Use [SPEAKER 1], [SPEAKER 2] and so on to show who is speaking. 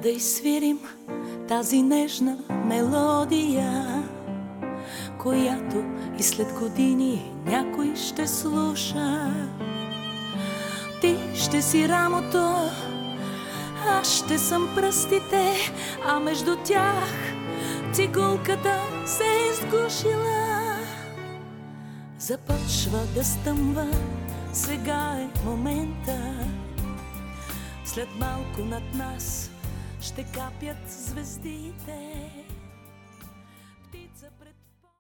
[SPEAKER 1] да изсвирим тази нежна мелодия, която и след години някой ще слуша. Ти ще си рамото, аз ще съм пръстите, а между тях цигулката се е сгушила. Започва да стъмва, сега е момента. След малко над нас ще капят звездите.